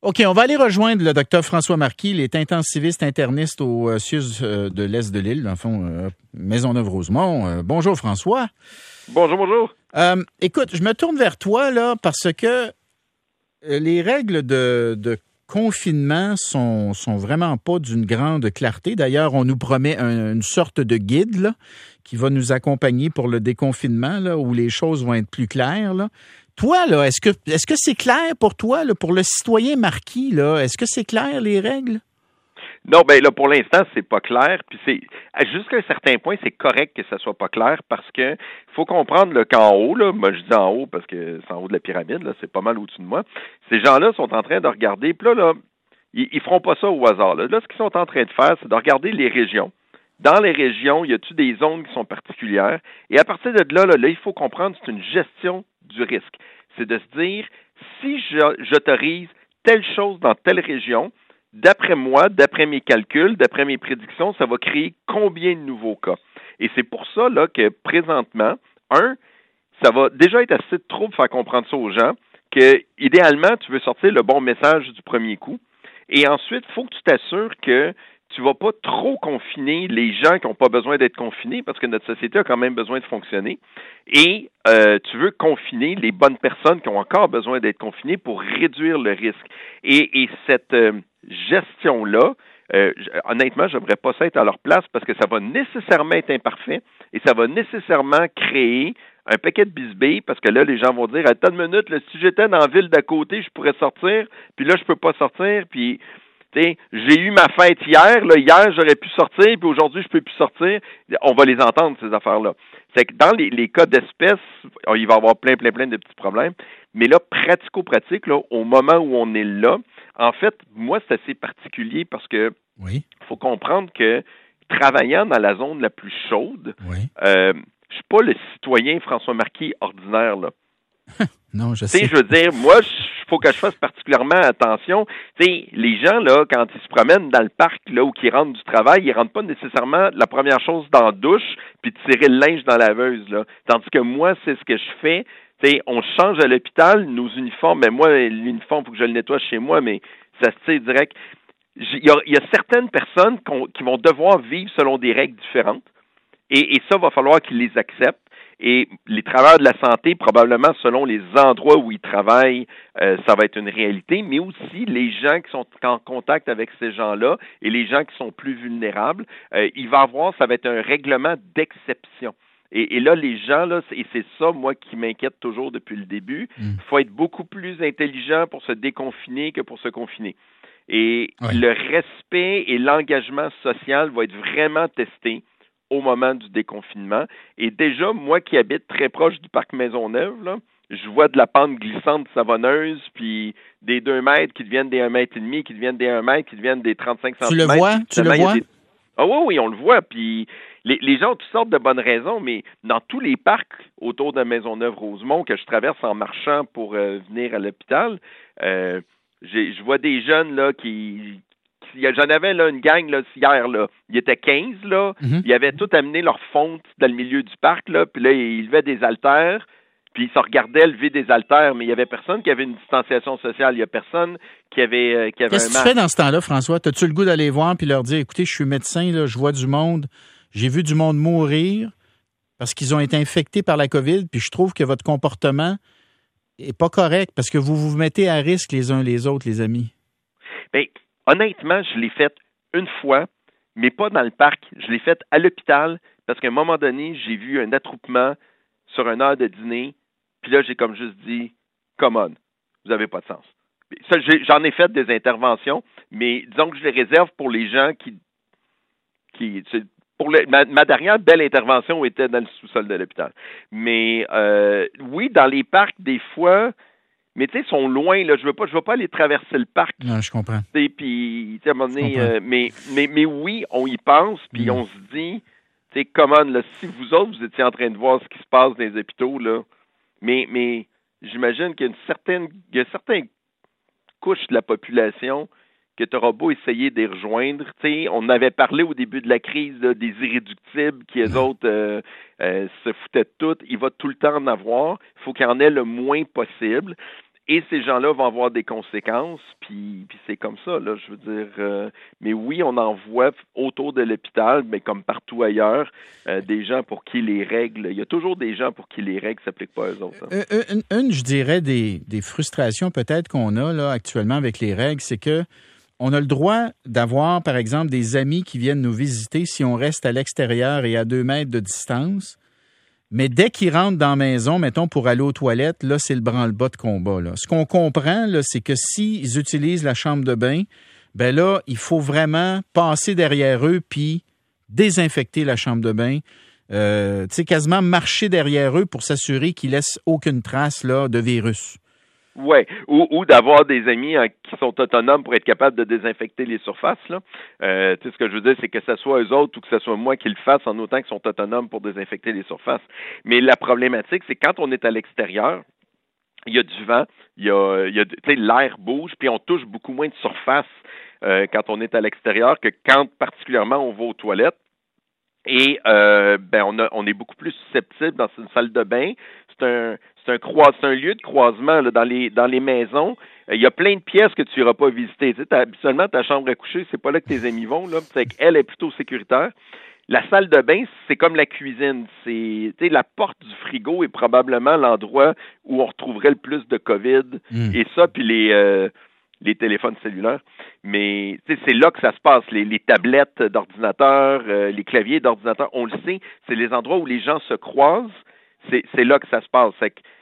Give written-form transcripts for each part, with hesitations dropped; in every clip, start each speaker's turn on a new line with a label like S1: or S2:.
S1: OK, on va aller rejoindre le docteur François Marquis. Il est intensiviste interniste au CIUS de l'Est de l'île, dans le fond, Maisonneuve-Rosemont. Bonjour, François.
S2: Bonjour.
S1: Écoute, je me tourne vers toi, là, parce que les règles de confinement sont vraiment pas d'une grande clarté. D'ailleurs, on nous promet une sorte de guide, là, qui va nous accompagner pour le déconfinement, là, où les choses vont être plus claires, là. Toi, là, est-ce que c'est clair pour toi, là, pour le citoyen Marquis, là, est-ce que c'est clair, les règles?
S2: Non, là, pour l'instant, c'est pas clair. Puis jusqu'à un certain point, c'est correct que ça soit pas clair parce que faut comprendre là, qu'en haut, là, moi je dis en haut parce que c'est en haut de la pyramide, là, c'est pas mal au-dessus de moi. Ces gens-là sont en train de regarder, puis là, ils feront pas ça au hasard. Là, ce qu'ils sont en train de faire, c'est de regarder les régions. Dans les régions, y a-t-il des zones qui sont particulières? Et à partir de là, il faut comprendre, c'est une gestion du risque. C'est de se dire, si j'autorise telle chose dans telle région, d'après moi, d'après mes calculs, d'après mes prédictions, ça va créer combien de nouveaux cas? Et c'est pour ça là, que présentement, ça va déjà être assez trop de faire comprendre ça aux gens, que idéalement, tu veux sortir le bon message du premier coup. Et ensuite, il faut que tu t'assures que tu ne vas pas trop confiner les gens qui n'ont pas besoin d'être confinés parce que notre société a quand même besoin de fonctionner. Et tu veux confiner les bonnes personnes qui ont encore besoin d'être confinées pour réduire le risque. Et cette gestion-là, honnêtement, j'aimerais pas ça être à leur place parce que ça va nécessairement être imparfait et ça va nécessairement créer un paquet de bisbilles parce que là, les gens vont dire, attends une minute, là, si j'étais dans la ville d'à côté, je pourrais sortir, puis là, je peux pas sortir, puis j'ai eu ma fête hier, là, hier, j'aurais pu sortir, puis aujourd'hui, je peux plus sortir. On va les entendre, ces affaires-là. C'est que dans les cas d'espèces, il va y avoir plein de petits problèmes. Mais là, pratico-pratique, là, au moment où on est là, en fait, moi, c'est assez particulier parce que faut comprendre que travaillant dans la zone la plus chaude, je suis pas le citoyen François Marquis ordinaire, là.
S1: Non, je sais.
S2: Je veux dire, moi, faut que je fasse particulièrement attention. Les gens, là, quand ils se promènent dans le parc, là, ou qu'ils rentrent du travail, ils rentrent pas nécessairement la première chose dans la douche, puis tirer le linge dans la laveuse, là. Tandis que moi, c'est ce que je fais. On change à l'hôpital nos uniformes, mais moi, l'uniforme, il faut que je le nettoie chez moi, mais ça se tire direct. Il y a certaines personnes qui vont devoir vivre selon des règles différentes, et ça, va falloir qu'ils les acceptent. Et les travailleurs de la santé, probablement selon les endroits où ils travaillent, ça va être une réalité, mais aussi les gens qui sont en contact avec ces gens-là et les gens qui sont plus vulnérables, ça va être un règlement d'exception. Et là, les gens, là, et c'est ça, moi, qui m'inquiète toujours depuis le début, il faut être beaucoup plus intelligent pour se déconfiner que pour se confiner. Et le respect et l'engagement social vont être vraiment testés au moment du déconfinement. Et déjà, moi qui habite très proche du parc Maisonneuve, là, je vois de la pente glissante savonneuse, puis des 2 mètres qui deviennent des 1,5 mètre, qui deviennent des 1 mètre, qui deviennent des 35 centimètres.
S1: Tu le vois? Tu le vois?
S2: Ah oui, on le voit. Puis les gens ont toutes sortes de bonnes raisons, mais dans tous les parcs autour de Maisonneuve-Rosemont que je traverse en marchant pour venir à l'hôpital, je vois des jeunes là j'en avais là une gang là hier là, il était 15 là, ils avaient tout amené leur fonte dans le milieu du parc là, puis là ils levaient des haltères, puis ils se regardaient lever des haltères, mais il y avait personne qui avait une distanciation sociale, il y a personne qui avait un masque.
S1: Qu'est-ce que tu fais dans ce temps-là, François? As-tu le goût d'aller voir puis leur dire, écoutez, je suis médecin là, je vois du monde, j'ai vu du monde mourir parce qu'ils ont été infectés par la COVID, puis je trouve que votre comportement est pas correct parce que vous vous mettez à risque les uns les autres, les amis.
S2: Bien, honnêtement, je l'ai fait une fois, mais pas dans le parc. Je l'ai fait à l'hôpital parce qu'à un moment donné, j'ai vu un attroupement sur une heure de dîner. Puis là, j'ai comme juste dit, come on, vous n'avez pas de sens. Ça, j'en ai fait des interventions, mais disons que je les réserve pour les gens ma dernière belle intervention était dans le sous-sol de l'hôpital. Mais oui, dans les parcs, des fois, mais tu sais, ils sont loin, là. Je veux pas aller traverser le parc.
S1: Non, je comprends.
S2: Puis, à un moment donné, mais oui, on y pense, puis on se dit, tu sais, comment, là, si vous autres, vous étiez en train de voir ce qui se passe dans les hôpitaux, là, mais j'imagine qu'il y a une certaine couche de la population que tu auras beau essayer de les rejoindre. Tu sais, on avait parlé au début de la crise là, des irréductibles qui, eux autres, se foutaient de tout. Il va tout le temps en avoir. Il faut qu'il y en ait le moins possible. et ces gens-là vont avoir des conséquences, puis c'est comme ça, là, je veux dire. Mais oui, on en voit autour de l'hôpital, mais comme partout ailleurs, des gens pour qui les règles, il y a toujours des gens pour qui les règles ne s'appliquent pas à eux autres.
S1: Je dirais, des frustrations peut-être qu'on a là actuellement avec les règles, c'est que on a le droit d'avoir, par exemple, des amis qui viennent nous visiter si on reste à l'extérieur et à 2 mètres de distance. Mais dès qu'ils rentrent dans la maison, mettons, pour aller aux toilettes, là, c'est le branle-bas de combat, là. Ce qu'on comprend, là, c'est que s'ils utilisent la chambre de bain, ben là, il faut vraiment passer derrière eux puis désinfecter la chambre de bain. Tu sais, quasiment marcher derrière eux pour s'assurer qu'ils laissent aucune trace, là, de virus.
S2: Ouais, ou d'avoir des amis qui sont autonomes pour être capables de désinfecter les surfaces, là. Tu sais, ce que je veux dire, c'est que ce soit eux autres ou que ce soit moi qui le fasse en autant qu'ils sont autonomes pour désinfecter les surfaces. Mais la problématique, c'est quand on est à l'extérieur, il y a du vent, il y a tu sais, l'air bouge, puis on touche beaucoup moins de surface quand on est à l'extérieur que quand particulièrement on va aux toilettes. Et on est beaucoup plus susceptible dans une salle de bain. C'est un lieu de croisement là, dans les maisons. Il y a plein de pièces que tu n'iras pas visiter. Tu sais, habituellement, ta chambre à coucher, c'est pas là que tes amis vont. Là, c'est qu'elle est plutôt sécuritaire. La salle de bain, c'est comme la cuisine. C'est, tu sais, la porte du frigo est probablement l'endroit où on retrouverait le plus de COVID. Et ça, puis les téléphones cellulaires. Mais c'est là que ça se passe. Les tablettes d'ordinateur, les claviers d'ordinateur, on le sait, c'est les endroits où les gens se croisent. C'est là que ça se passe.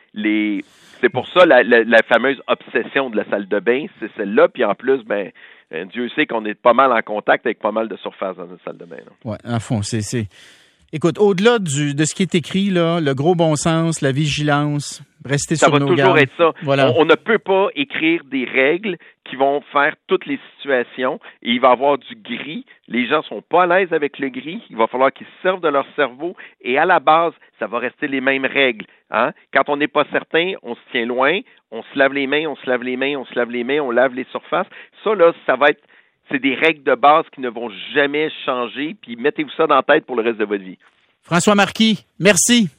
S2: C'est pour ça la fameuse obsession de la salle de bain, c'est celle-là. Puis en plus, Dieu sait qu'on est pas mal en contact avec pas mal de surface dans une salle de bain.
S1: Oui, en fond, c'est... Écoute, au-delà de ce qui est écrit, là, le gros bon sens, la vigilance, rester sur nos gardes.
S2: Ça va toujours être ça.
S1: Voilà.
S2: On ne peut pas écrire des règles qui vont faire toutes les situations et il va y avoir du gris. Les gens sont pas à l'aise avec le gris. Il va falloir qu'ils se servent de leur cerveau et à la base, ça va rester les mêmes règles. Hein? Quand on n'est pas certain, on se tient loin, on se lave les mains, on lave les surfaces. Ça, là, c'est des règles de base qui ne vont jamais changer, puis mettez-vous ça dans la tête pour le reste de votre vie.
S1: François Marquis, merci.